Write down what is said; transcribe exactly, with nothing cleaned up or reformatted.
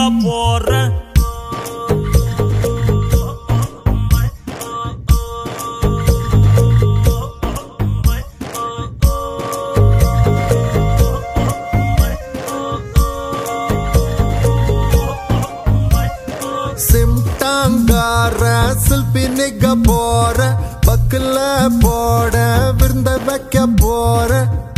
போறேன். சிம்டாங்கார செல்பி நிக்க போற பக்கல போட விருந்த வைக்க போற